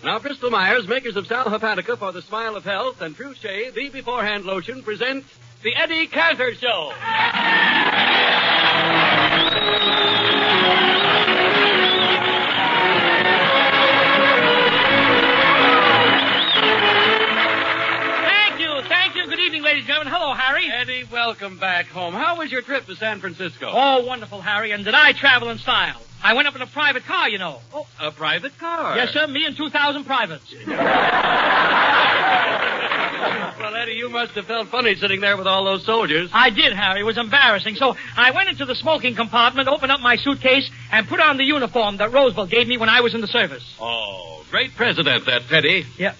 Now, Bristol Myers, makers of Sal Hepatica for the smile of health and True Shave, the beforehand lotion, presents the Eddie Cantor Show. Thank you. Good evening, ladies and gentlemen. Hello, Harry. Eddie, welcome back home. How was your trip to San Francisco? Oh, wonderful, Harry. And did I travel in style? I went up in a private car, you know. Oh, a private car? Yes, sir. Me and 2,000 privates. Well, Eddie, you must have felt funny sitting there with all those soldiers. I did, Harry. It was embarrassing. So I went into the smoking compartment, opened up my suitcase, and put on the uniform that Roosevelt gave me when I was in the service. Oh, great president, that Teddy. Yeah.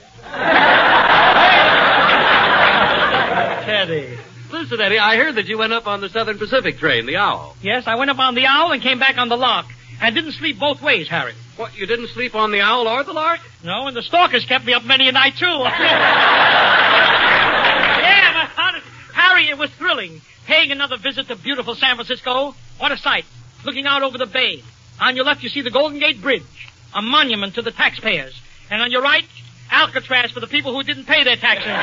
Teddy. Listen, Eddie, I heard that you went up on the Southern Pacific train, the Owl. Yes, I went up on the Owl and came back on the Lark. And didn't sleep both ways, Harry. What, you didn't sleep on the Owl or the Lark? No, and the stalkers kept me up many a night, too. Yeah, but Harry, it was thrilling. Paying another visit to beautiful San Francisco. What a sight. Looking out over the bay. On your left, you see the Golden Gate Bridge, a monument to the taxpayers. And on your right, Alcatraz for the people who didn't pay their taxes.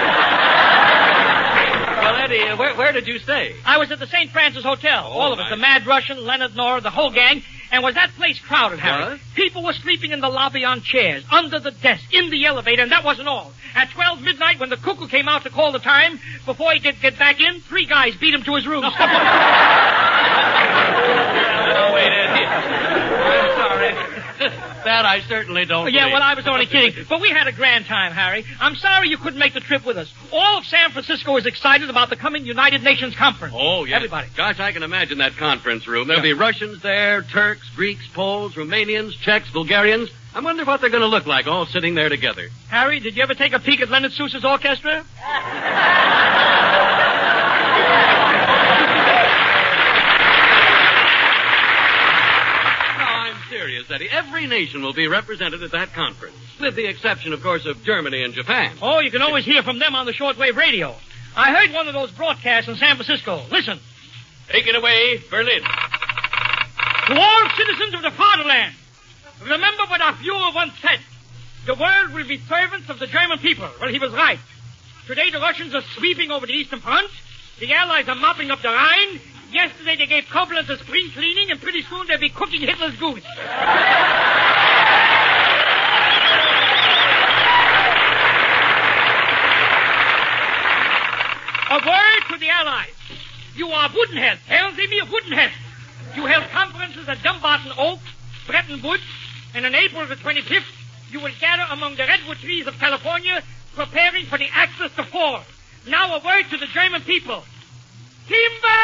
Well, Eddie, where did you stay? I was at the St. Francis Hotel. Oh, all of us, nice. the Mad Russian, Leonard Nora, the whole gang. And was that place crowded, Harry? What? People were sleeping in the lobby on chairs, under the desk, in the elevator, and that wasn't all. At 12 midnight, when the cuckoo came out to call the time, before he could get back in, 3 guys beat him to his room. Oh, wait, Eddie. I'm sorry. That I certainly don't Yeah, believe. well, I was only kidding. But we had a grand time, Harry. I'm sorry you couldn't make the trip with us. All of San Francisco is excited about the coming United Nations conference. Oh, yes. Everybody. Gosh, I can imagine that conference room. There'll be Russians there, Turks, Greeks, Poles, Romanians, Czechs, Bulgarians. I wonder what they're going to look like all sitting there together. Harry, did you ever take a peek at Leonard Sousa's orchestra? Serious, Eddie. Every nation will be represented at that conference, with the exception, of course, of Germany and Japan. Oh, you can always hear from them on the shortwave radio. I heard one of those broadcasts in San Francisco. Listen. Take it away, Berlin. To all citizens of the fatherland, remember what our Fuhrer once said. The world will be servants of the German people. Well, he was right. Today the Russians are sweeping over the Eastern Front. The Allies are mopping up the Rhine. Yesterday they gave Koblenz a spring cleaning, and pretty soon they'll be cooking Hitler's goose. A word to the Allies. You are Woodenhead. Hören Sie mir, Woodenhead. You held conferences at Dumbarton Oak, Bretton Woods, and on April the 25th, you will gather among the redwood trees of California, preparing for the Axis to fall. Now a word to the German people. Timber!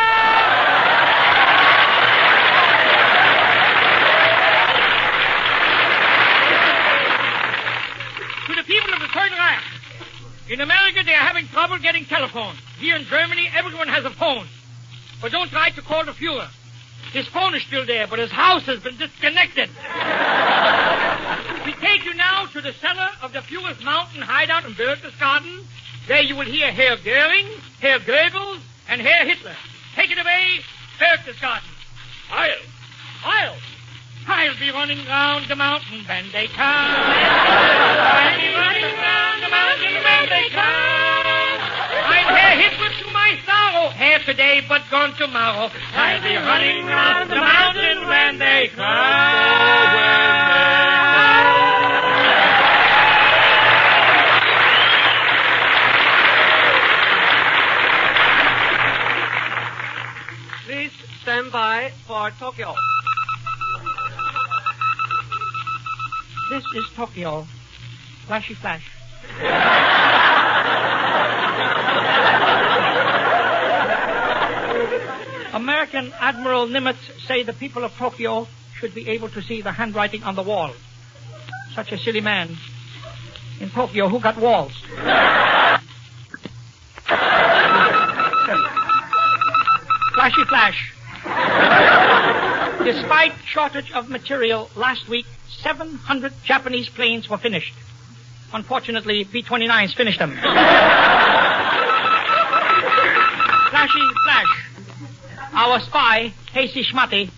To the people of the Third Reich. In America, they are having trouble getting telephones. Here in Germany, everyone has a phone. But don't try to call the Fuhrer. His phone is still there, but his house has been disconnected. We take you now to the cellar of the Fuhrer's mountain hideout in Berchtesgaden. There you will hear Herr Goering, Herr Goebbels, and Herr Hitler. Take it away, Berchtesgaden. I'll be running round the mountain when they come. I'll be running round the mountain when they come. I'm Herr Hitler to my sorrow. Here today, but gone tomorrow. I'll be running round the mountain when they come. Please stand by for Tokyo. This is Tokyo. Flashy flash. American Admiral Nimitz say the people of Tokyo should be able to see the handwriting on the wall. Such a silly man. In Tokyo, who got walls? Flashy flash. Despite shortage of material, last week, 700 Japanese planes were finished. Unfortunately, B-29s finished them. Flashy flash. Our spy, Casey Schmatty.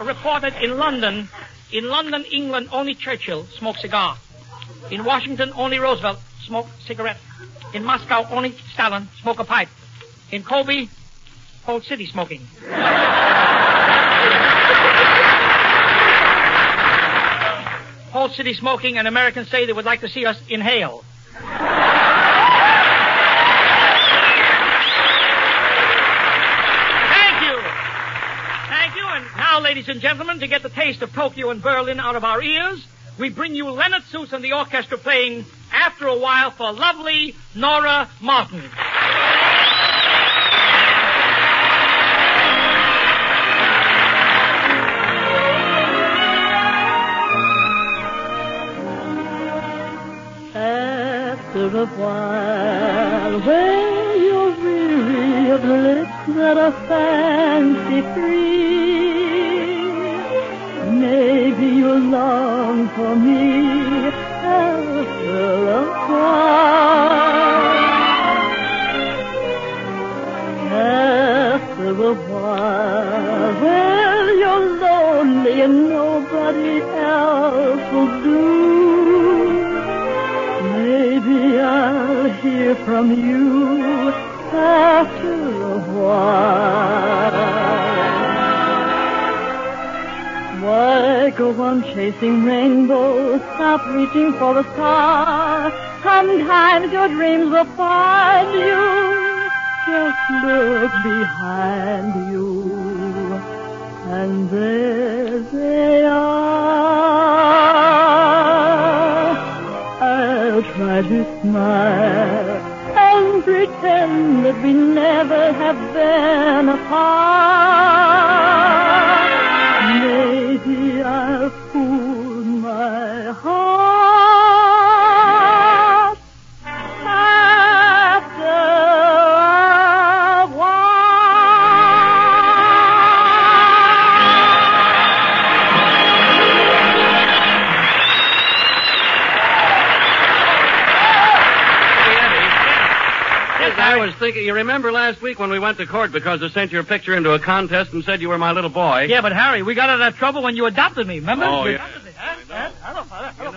reported in London, England, only Churchill smoked cigar. In Washington, only Roosevelt smoked cigarette. In Moscow, only Stalin smoked a pipe. In Kobe, whole city smoking. Whole city smoking, and Americans say they would like to see us inhale. Thank you, and now, ladies and gentlemen, to get the taste of Tokyo and Berlin out of our ears, we bring you Leonard Seuss and the orchestra playing After a While for lovely Nora Martin. After a while, when you're weary of lips that are fancy free, maybe you'll long for me after a while. After a while, when you're lonely and nobody else will do, maybe I'll hear from you after a while. Why go on chasing rainbows, stop reaching for the stars? Sometimes your dreams will find you. Just look behind you, and there they are. I'll try to smile and pretend that we never have been apart. Maybe I'll fool my heart after a I was thinking, you remember last week when we went to court because I sent your picture into a contest and said you were my little boy? Yeah, but Harry, we got out of that trouble when you adopted me, remember? Oh, you yeah. adopted me, huh? Hello, Father. Hello,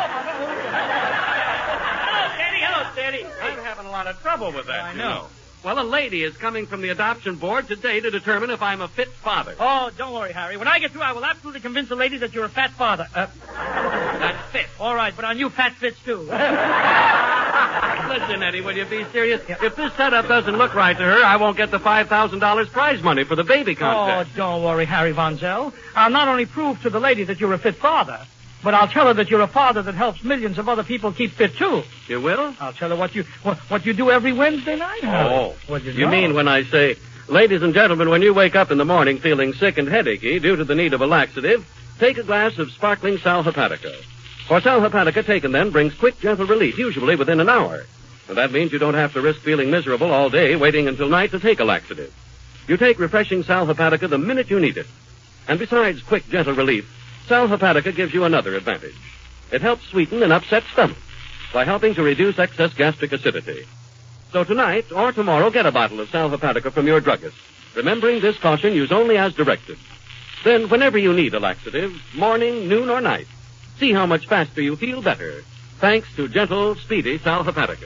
Daddy. Hello, Daddy. I'm having a lot of trouble with that, I you know. Well, a lady is coming from the adoption board today to determine if I'm a fit father. Oh, don't worry, Harry. When I get through, I will absolutely convince the lady that you're a fat father. That's fit. All right, but on you fat fits, too. Listen, Eddie, will you be serious? If this setup doesn't look right to her, I won't get the $5,000 prize money for the baby contest. Oh, don't worry, Harry Von Zell. I'll not only prove to the lady that you're a fit father, but I'll tell her that you're a father that helps millions of other people keep fit, too. You will? I'll tell her what you do every Wednesday night, Harry. Oh. What You mean when I say, ladies and gentlemen, when you wake up in the morning feeling sick and headachy due to the need of a laxative, take a glass of sparkling Sal Hepatica. For Sal Hepatica taken then brings quick, gentle relief, usually within an hour. And that means you don't have to risk feeling miserable all day waiting until night to take a laxative. You take refreshing Sal Hepatica the minute you need it. And besides quick, gentle relief, Sal Hepatica gives you another advantage. It helps sweeten an upset stomach by helping to reduce excess gastric acidity. So tonight or tomorrow, get a bottle of Sal Hepatica from your druggist. Remembering this caution, use only as directed. Then, whenever you need a laxative, morning, noon, or night, see how much faster you feel better, thanks to gentle, speedy Sal Hepatica.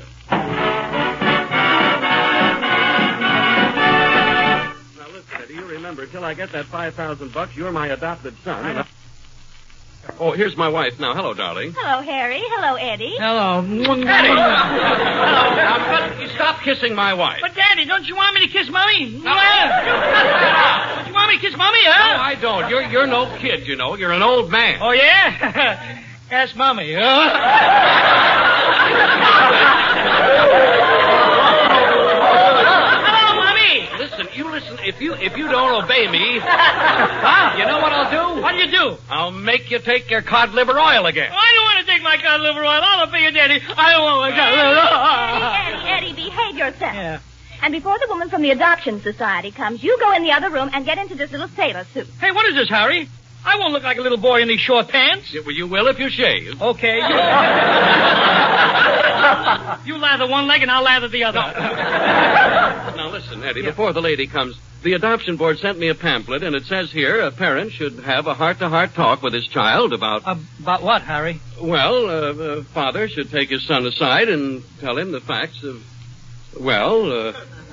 Now listen, Eddie, you remember, till I get that $5,000, you're my adopted son. Oh, here's my wife now. Hello, darling. Hello, Harry. Hello, Eddie. Hello. Eddie! Now, you stop kissing my wife. But, Daddy, don't you want me to kiss Mommy? No. Don't you want me to kiss Mommy, huh? No, I don't. You're no kid, you know. You're an old man. Oh, yeah? Ask Mommy, Hello, Mommy. Listen. If you don't obey me, you know what I'll do? What do you do? I'll make you take your cod liver oil again. I don't want to take my cod liver oil. I'll obey you, Daddy. I don't want my cod liver oil. Eddie, behave yourself. Yeah. And before the woman from the Adoption Society comes, you go in the other room and get into this little sailor suit. Hey, what is this, Harry? I won't look like a little boy in these short pants. Yeah, well, you will if you shave. Okay. You lather one leg and I'll lather the other. Now, listen, Eddie, before the lady comes, The adoption board sent me a pamphlet, and it says here a parent should have a heart-to-heart talk with his child about... About what, Harry? Well, a father should take his son aside and tell him the facts of... Well,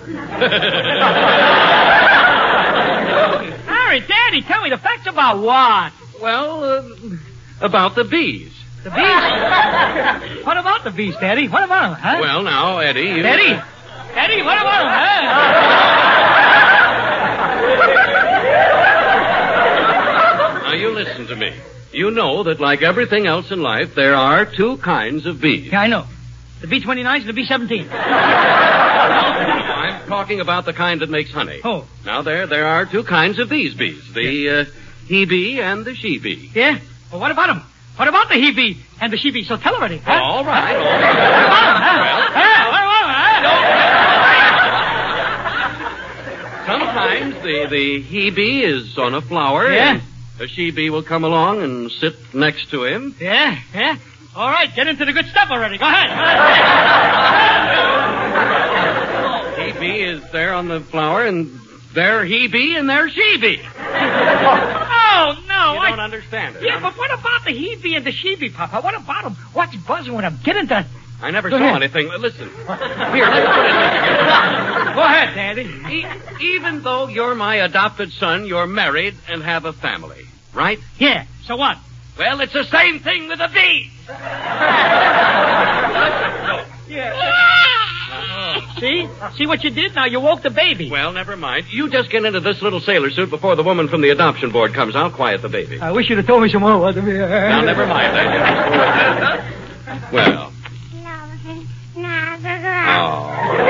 Harry, Daddy, tell me the facts about what? Well, about the bees. The bees? What about the bees, Daddy? What about them, huh? Well, now, Eddie, you... Eddie, what about them, huh? Now, you listen to me. You know that, like everything else in life, there are two kinds of bees. Yeah, I know. The B-29s and the B-17. I'm talking about the kind that makes honey. Oh. Now, there are two kinds of these bees. The he bee and the she bee. Yeah? Well, what about them? What about the he bee and the she bee? So tell already. Huh? All right. What about them, huh? What about them, huh? Sometimes the he bee is on a flower. Yeah. And the she bee will come along and sit next to him. Yeah. All right, get into the good stuff already. Go ahead. He bee is there on the flower, and there he bee, and there she bee. Oh, no. You don't understand it. Yeah, huh? but what about the he bee and the she bee, Papa? What about them? What's buzzing with them? Get into... I never Go saw ahead. anything. Listen. Here, let's put it this way. Go ahead, Daddy. Even though you're my adopted son, you're married and have a family, right? Yeah, so what? Well, it's the same thing with the bees. See what you did? Now you woke the baby. Well, never mind. You just get into this little sailor suit before the woman from the adoption board comes. I'll quiet the baby. I wish you'd have told me some more. Now, never mind. Well. Oh.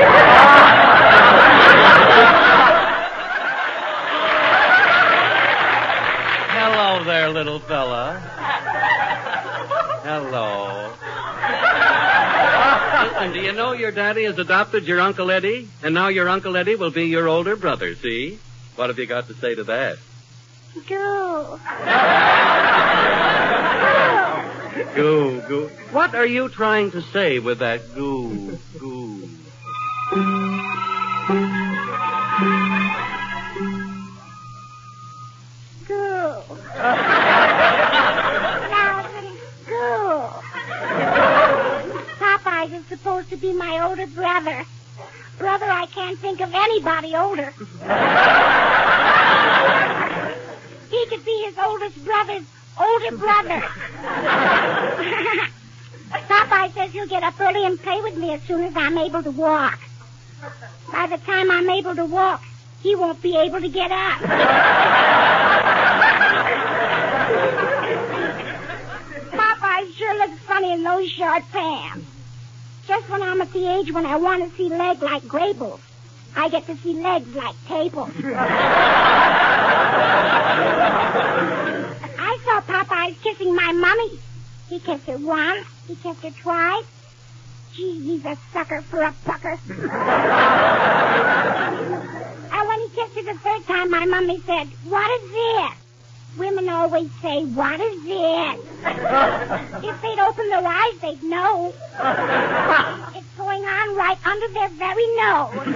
Hello there, little fella. Hello. Listen, do you know your daddy has adopted your Uncle Eddie? And now your Uncle Eddie will be your older brother, see? What have you got to say to that? Go. Goo. What are you trying to say with that goo? Go. Go. Popeyes is supposed to be my older brother. Brother, I can't think of anybody older. He could be his oldest brother's older brother. Popeye says he'll get up early and play with me as soon as I'm able to walk. By the time I'm able to walk, he won't be able to get up. Popeye sure looks funny in those short pants. Just when I'm at the age when I want to see legs like Grable's, I get to see legs like tables. I saw Popeyes kissing my mummy. He kissed her once. He kissed her twice. Gee, he's a sucker for a pucker. And when he kissed her the third time, my mummy said, "What is this?" Women always say, "What is this?" If they'd open their eyes, they'd know. It's going on right under their very nose.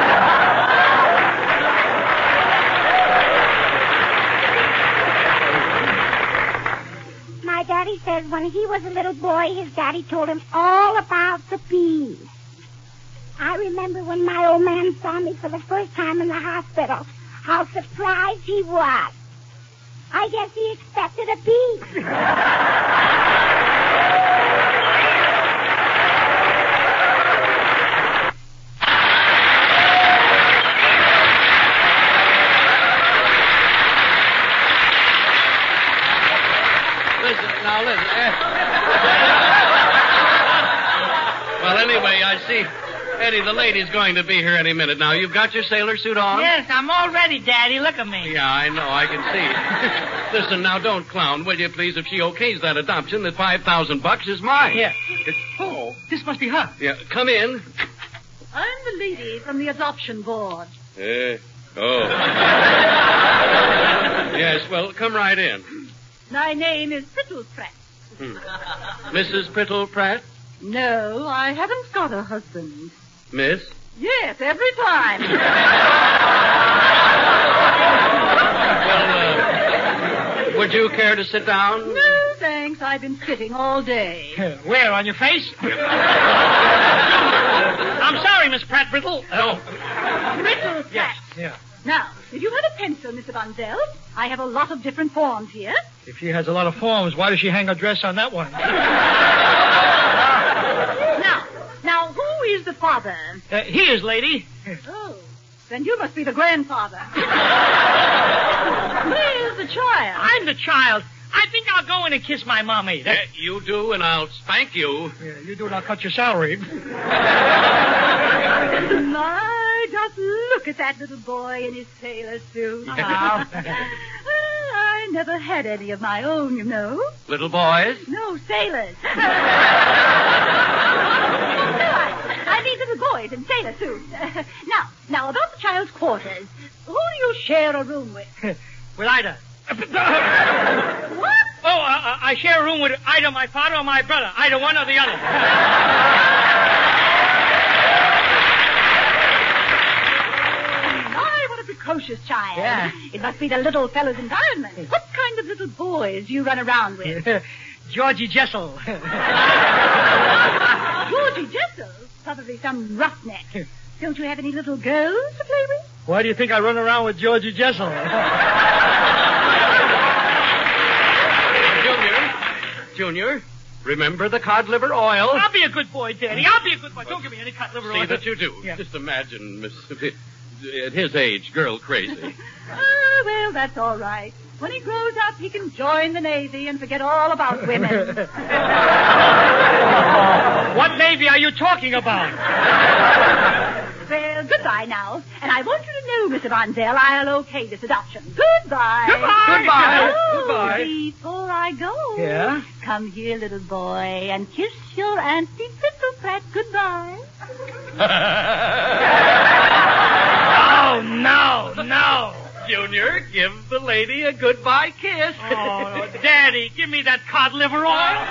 My daddy says when he was a little boy, his daddy told him all about the bees. I remember when my old man saw me for the first time in the hospital, how surprised he was. I guess he expected a bee. Listen. Well, anyway, I see, Eddie, the lady's going to be here any minute now. You've got your sailor suit on? Yes, I'm all ready, Daddy. Look at me. Yeah, I know. I can see. Listen, now, don't clown, will you, please? If she okays that adoption, that $5,000 is mine. Yeah. Oh, this must be her. Yeah, come in. I'm the lady from the adoption board. Yes, well, come right in. My name is Prittle Pratt. Mrs. Prittle Pratt? No, I haven't got a husband. Miss? Yes, every time. Would you care to sit down? No, thanks. I've been sitting all day. Where, on your face? I'm sorry, Miss Pratt Brittle. No. Brittle Yes, Pratt. yeah. Now, if you have a pencil, Mr. Von Zell, I have a lot of different forms here. If she has a lot of forms, why does she hang her dress on that one? Now, who is the father? He is, lady. Oh, then you must be the grandfather. Where's the child? I'm the child. I think I'll go in and kiss my mommy. You do, and I'll spank you. Yeah, you do, and I'll cut your salary. My, just look at that little boy in his sailor suit. Now. I never had any of my own, you know. Little boys? No, sailors. I mean little boys in sailor suits. Now, about the child's quarters. Who do you share a room with? With Ida. What? Oh, I share a room with either my father or my brother. Either one or the other. My, what a precocious child. Yeah. It must be the little fellow's environment. What kind of little boys do you run around with? Georgie Jessel. Georgie Jessel? Probably some roughneck. Don't you have any little girls to play with? Why do you think I run around with Georgie Jessel? Junior, remember the cod liver oil? I'll be a good boy, Daddy. I'll be a good boy. Don't give me any cod liver oil. See that you do. Yeah. Just imagine, at his age, girl crazy. Oh, well, that's all right. When he grows up, he can join the Navy and forget all about women. What Navy are you talking about? Well, goodbye now. And I want you to know, Mr. Von Zell, I'll okay this adoption. Goodbye. Goodbye. Oh, Goodbye. Before I go. Yeah? Come here, little boy, and kiss your Auntie Brittle Pratt goodbye. Oh, no. Junior, give the lady a goodbye kiss. Oh, Daddy, give me that cod liver oil.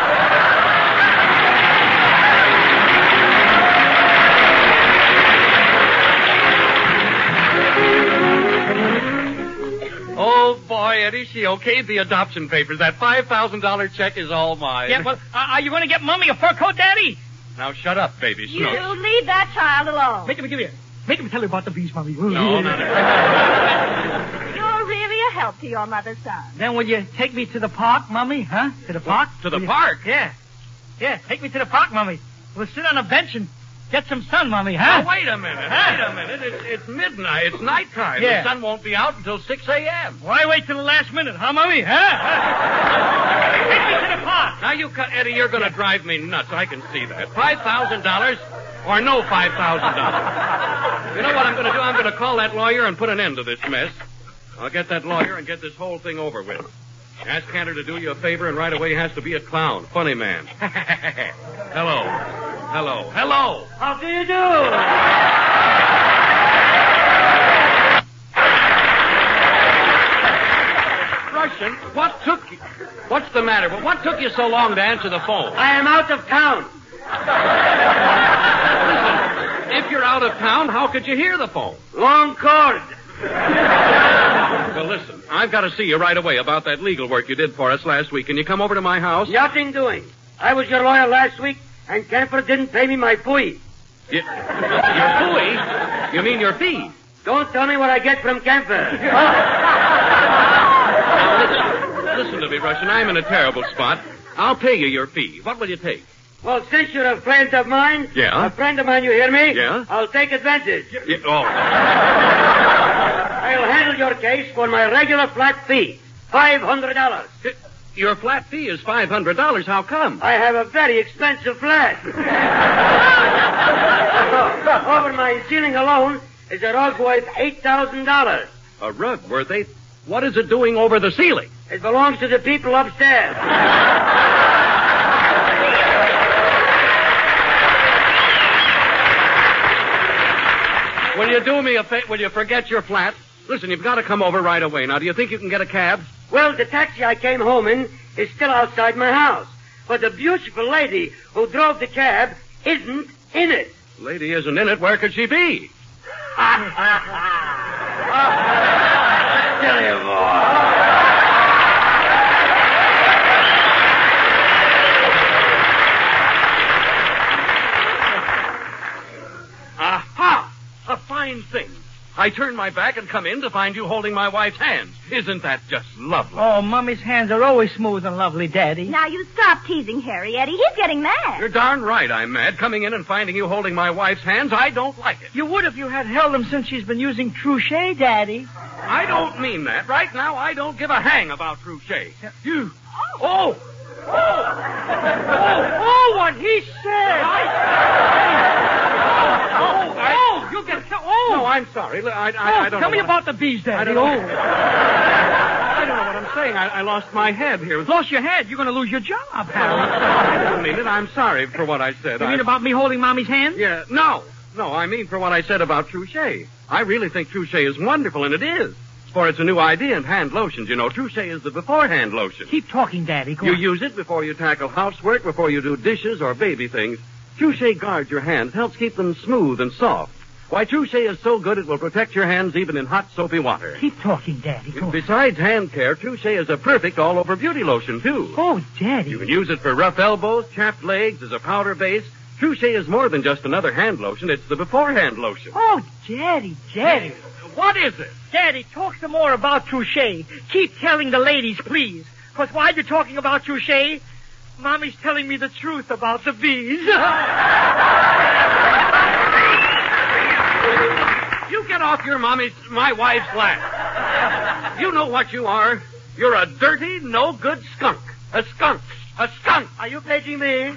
Oh, boy, Eddie, she okayed the adoption papers. That $5,000 check is all mine. Yeah, well, are you going to get Mommy a fur coat, Daddy? Now shut up, baby You Snooks. leave that child alone. Make him tell you about the bees, Mommy. No, not You're really a help to your mother's son. Then will you take me to the park, Mommy? Huh? To the park? To the park? Yeah. Yeah, take me to the park, Mommy. We'll sit on a bench and get some sun, Mommy, huh? Now, wait a minute. It's midnight. It's nighttime. Yeah. The sun won't be out until 6 a.m. Why wait till the last minute, huh, Mommy? Huh? Take me to the park. Now, Eddie, you're going to drive me nuts. I can see that. $5,000 or no $5,000. You know what I'm going to do? I'm going to call that lawyer and put an end to this mess. I'll get that lawyer and get this whole thing over with. Ask Cantor to do you a favor, and right away he has to be a clown. Funny man. Hello. How do you do? Russian, what's the matter? What took you so long to answer the phone? I am out of town. Listen, if you're out of town, how could you hear the phone? Long cord. Well, listen, I've got to see you right away about that legal work you did for us last week. Can you come over to my house? Nothing doing. I was your lawyer last week, and Kemper didn't pay me my fee. Your fee? You mean your fee? Don't tell me what I get from Kemper. Listen to me, Russian. I'm in a terrible spot. I'll pay you your fee. What will you take? Well, since you're a friend of mine... Yeah? A friend of mine, you hear me? Yeah? I'll take advantage. Oh. I'll handle your case for my regular flat fee. $500. Your flat fee is $500. How come? I have a very expensive flat. Over my ceiling alone is a rug worth $8,000. A rug worth $8,000? What is it doing over the ceiling? It belongs to the people upstairs. Will you do me a favor? Will you forget your flat? Listen, you've got to come over right away. Now, do you think you can get a cab? Well, the taxi I came home in is still outside my house. But the beautiful lady who drove the cab isn't in it. Lady isn't in it. Where could she be? Silly boy. thing. I turn my back and come in to find you holding my wife's hands. Isn't that just lovely? Oh, Mummy's hands are always smooth and lovely, Daddy. Now, you stop teasing Harry, Eddie. He's getting mad. You're darn right I'm mad. Coming in and finding you holding my wife's hands, I don't like it. You would if you had held them since she's been using Trouchet, Daddy. I don't mean that. Right now, I don't give a hang about Trouchet. You... Oh, what he said! You get... No, I'm sorry. I don't know. Tell me about the bees, Daddy. I don't know. I don't know what I'm saying. I lost my head here. Lost your head. You're going to lose your job, Harry. I didn't mean it. I'm sorry for what I said. You mean about me holding Mommy's hand? Yeah. No, I mean for what I said about Trouchet. I really think Trouchet is wonderful, and it is. For it's a new idea in hand lotions. You know, Trouchet is the beforehand lotion. Keep talking, Daddy. Go You on. use it before you tackle housework, before you do dishes or baby things. Trouchet guards your hands, helps keep them smooth and soft. Why, Trouchet is so good it will protect your hands even in hot, soapy water. Keep talking, Daddy. Go on. Besides hand care, Trouchet is a perfect all-over beauty lotion, too. Oh, Daddy. You can use it for rough elbows, chapped legs, as a powder base. Trouchet is more than just another hand lotion. It's the beforehand lotion. Oh, Daddy. Hey, what is it? Daddy, talk some more about Trouchet. Keep telling the ladies, please. Because while you're talking about Trouchet, Mommy's telling me the truth about the bees. You get off my wife's lap. You know what you are. You're a dirty, no-good skunk. A skunk. A skunk. Are you paging me?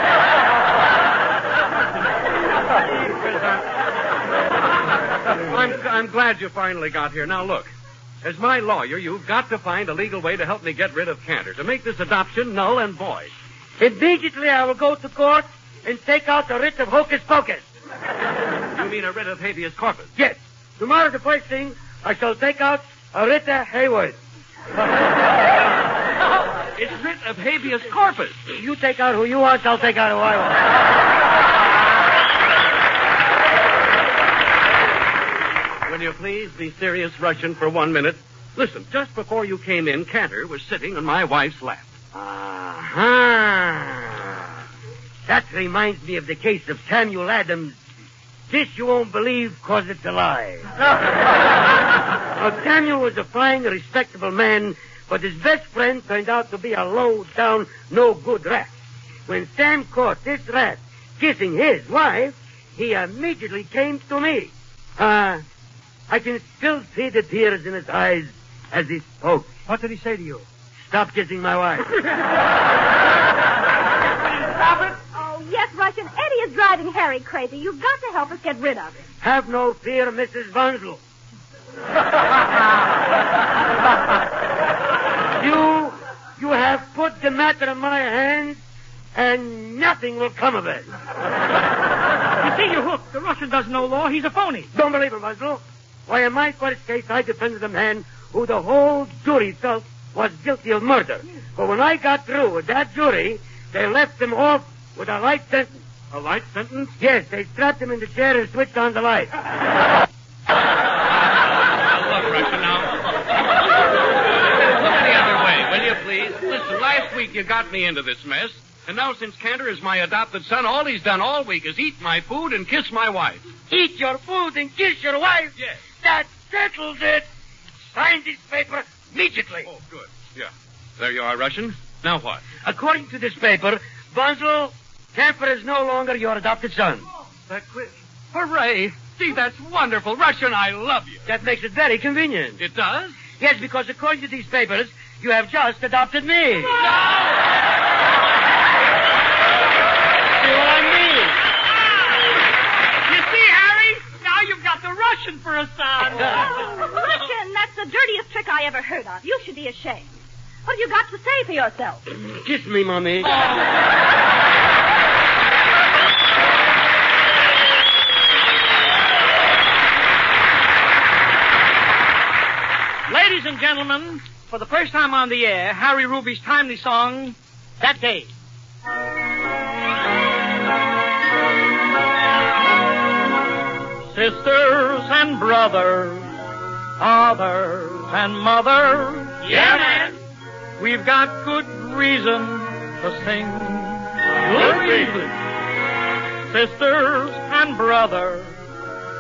I'm glad you finally got here. Now, look. As my lawyer, you've got to find a legal way to help me get rid of Cantor, to make this adoption null and void. Immediately I will go to court and take out the writ of hocus pocus. You mean a writ of habeas corpus? Yes. Tomorrow, the first thing, I shall take out a writ of Hayward. It's writ of habeas corpus. You take out who you want, I'll take out who I want. Will you please be serious, Russian, for 1 minute? Listen, just before you came in, Cantor was sitting on my wife's lap. Ah. That reminds me of the case of Samuel Adams. This you won't believe, 'cause it's a lie. Now, Samuel was a fine, respectable man, but his best friend turned out to be a low-down, no-good rat. When Sam caught this rat kissing his wife, he immediately came to me. I can still see the tears in his eyes as he spoke. What did he say to you? Stop kissing my wife. Stop it! Oh, yes, Russian. Eddie is driving Harry crazy. You've got to help us get rid of him. Have no fear, Mrs. Bunzel. You have put the matter in my hands, and nothing will come of it. You see, you're hooked. The Russian doesn't know law. He's a phony. Don't believe him, Bunzel. Why, in my first case, I defended a man who the whole jury felt was guilty of murder. But when I got through with that jury, they left him off with a life sentence. A life sentence? Yes, they strapped him in the chair and switched on the light. Now, look, Russian, now. Look the other way, will you, please? Listen, last week you got me into this mess, and now since Cantor is my adopted son, all he's done all week is eat my food and kiss my wife. Eat your food and kiss your wife? Yes. That settles it. Sign this paper immediately. Oh, good. Yeah. There you are, Russian. Now what? According to this paper, Bunzel, Camper is no longer your adopted son. That quick. Hooray. See, that's wonderful. Russian, I love you. That makes it very convenient. It does? Yes, because according to these papers, you have just adopted me. See what I mean? You see, Harry? Now you've got the Russian for a son. Oh, Russian, that's the dirtiest trick I ever heard of. You should be ashamed. What have you got to say for yourself? Kiss me, Mommy. Ladies and gentlemen, for the first time on the air, Harry Ruby's timely song, That Day. Sisters and brothers, fathers and mothers. Yeah, man. We've got good reason to sing. Good reason. Sisters and brothers,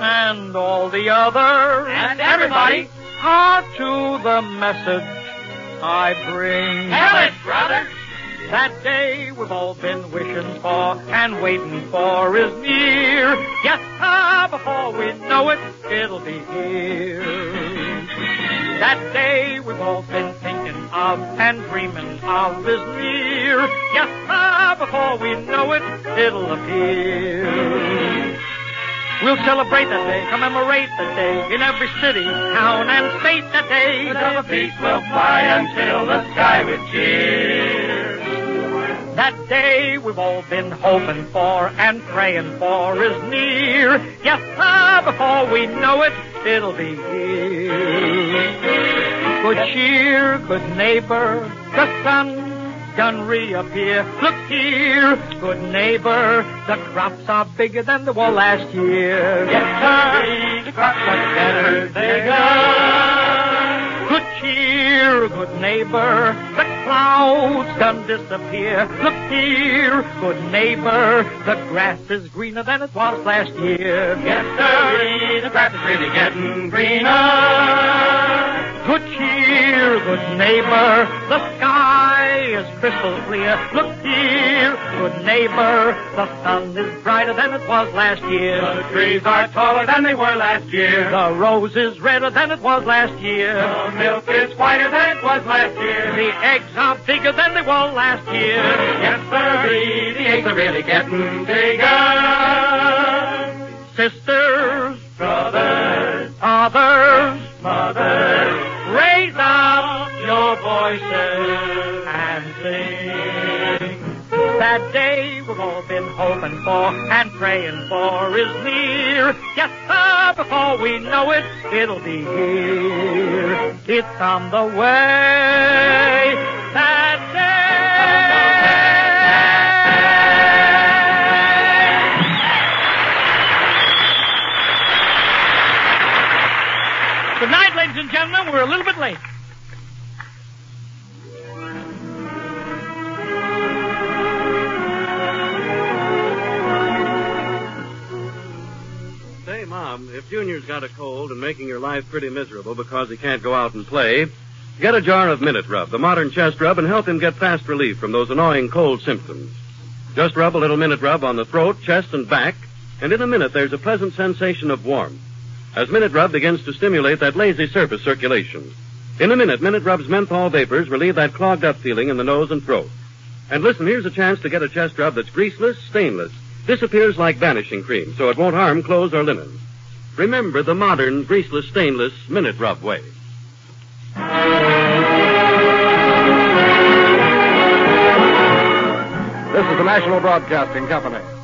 and all the others, And everybody. are to the message I bring. Tell it, brother. That day we've all been wishing for and waiting for is near. Yes, sir, before we know it, it'll be here. That day we've all been thinking of and dreaming of is near. Yes, sir, before we know it, it'll appear. We'll celebrate that day, commemorate that day in every city, town, and state that day. The beast will fly until the sky will cheer. That day we've all been hoping for and praying for is near. Yes, sir, before we know it, it'll be here. Good cheer, good neighbor, the sun done reappear. Look here, good neighbor, the crops are bigger than they were last year. Yes, sir, the crops are better, bigger. Good cheer, good neighbor, the clouds done disappear. Look here, good neighbor, the grass is greener than it was last year. Yes, sir, the grass is really getting greener. Good cheer, good neighbor, the sky is crystal clear. Look here, good neighbor, the sun is brighter than it was last year. The trees are taller than they were last year. The rose is redder than it was last year. The milk is whiter than it was last year. The eggs are bigger than they were last year. Yes, sir, the eggs are really getting bigger. Sisters, Brothers, fathers, mothers, raise up your voices and sing. That day we've all been hoping for and praying for is near. Yes, sir, before we know it, it'll be here. It's on the way. That day. Good night, ladies and gentlemen. We're a little bit late. Say, Mom, if Junior's got a cold and making your life pretty miserable because he can't go out and play, get a jar of Minute Rub, the modern chest rub, and help him get fast relief from those annoying cold symptoms. Just rub a little Minute Rub on the throat, chest, and back, and in a minute there's a pleasant sensation of warmth as Minute Rub begins to stimulate that lazy surface circulation. In a minute, Minute Rub's menthol vapors relieve that clogged up feeling in the nose and throat. And listen, here's a chance to get a chest rub that's greaseless, stainless, disappears like vanishing cream, so it won't harm clothes or linen. Remember the modern, greaseless, stainless Minute Rub way. This is the National Broadcasting Company.